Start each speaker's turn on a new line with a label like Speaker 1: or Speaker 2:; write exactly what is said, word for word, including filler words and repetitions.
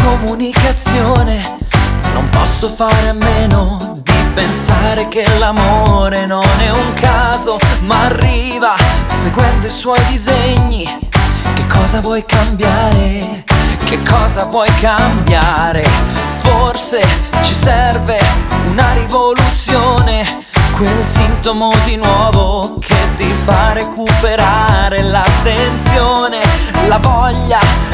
Speaker 1: comunicazione. Non posso fare a meno di pensare che l'amore non è un caso, ma arriva seguendo i suoi disegni. Che cosa vuoi cambiare? Che cosa vuoi cambiare? Forse ci serve una rivoluzione, quel sintomo di nuovo che ti fa recuperare l'attenzione, la voglia